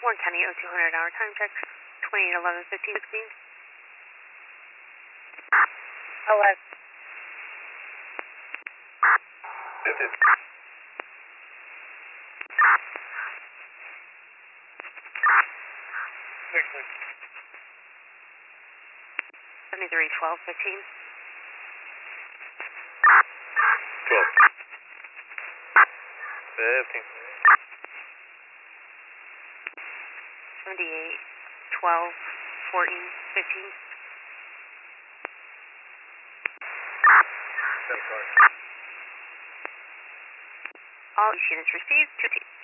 Warren County 0200 hour time check, 2811 15 16. 11. This is 73 12 15. 12. 15. 78 12 14 15. All units received 2T.